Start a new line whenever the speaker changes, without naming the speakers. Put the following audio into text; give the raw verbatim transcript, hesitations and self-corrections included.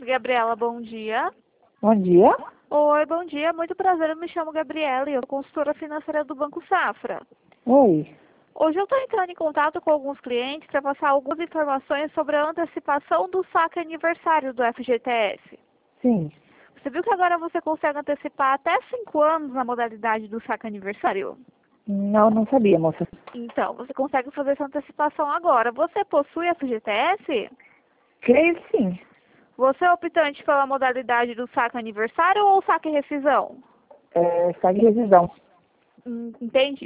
Gabriela, bom dia.
Bom dia.
Oi, bom dia. Muito prazer, eu me chamo Gabriela e eu sou consultora financeira do Banco Safra.
Oi.
Hoje eu estou entrando em contato com alguns clientes para passar algumas informações sobre a antecipação do saque aniversário do F G T S.
Sim.
Você viu que agora você consegue antecipar até cinco anos na modalidade do saque aniversário?
Não, não sabia, moça.
Então, você consegue fazer essa antecipação agora. Você possui F G T S?
Creio que sim.
Você é optante pela modalidade do saque aniversário ou saque rescisão?
É, está de revisão.
Hum, Entendi.